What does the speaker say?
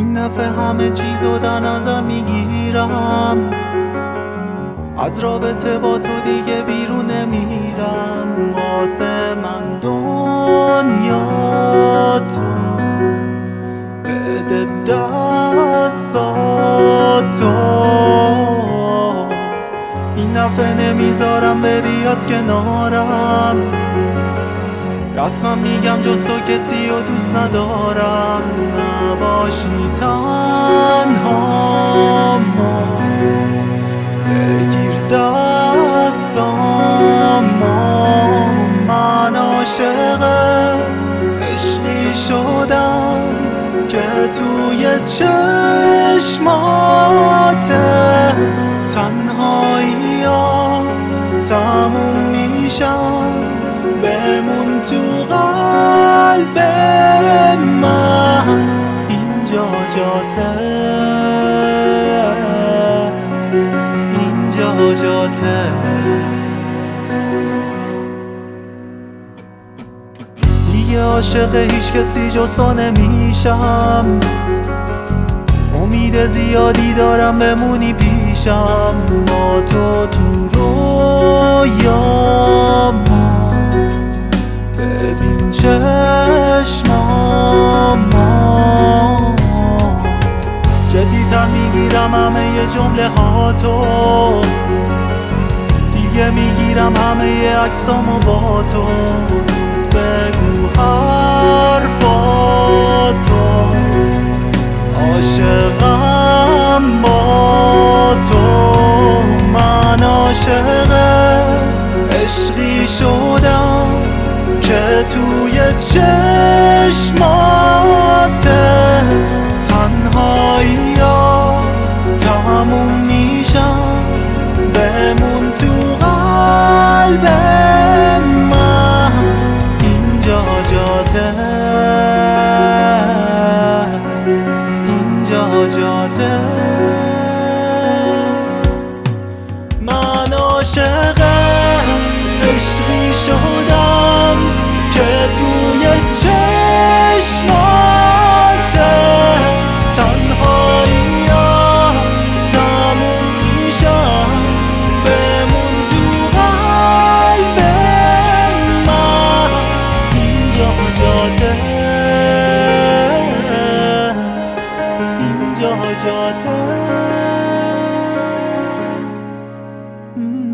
این دفعه همه چیزو در نظر میگیرم، از رابطه با تو دیگه بیرون نمیرم. واسه من دنیا تو بده دستاتو، این دفعه نمیذارم بری از کنارم. رسما میگم جز تو کسی رو دوست ندارم، نباشی تنهامو، بگیر دستامو. من عاشق عشقی شدم که توی چشماته، تنهایی ها تموم میشن، بمون تو قلب من، اینجا جاته، اینجا جاته. دیگه عاشق هیچ کسی جز تو نمیشم، امید زیادی دارم بمونی پیشم. با تو تو رویاما، ببین چشماما، جدی‌تر میگیرم همه ی جمله هاتو، دیگه میگیرم همه ی عکسامو با تو. زود بگو حرفاتو، عاشقم با تو. من عاشق عشقی شدم که توی چشماته، تنهایی ها تموم میشن، بمون تو قلب من، اینجا جاته، اینجا جاته. من عاشق عشقی شدم که توی چشماته، تنهایی ها تموم میشن، بمون تو قلب من، اینجا جاته، اینجا جاته.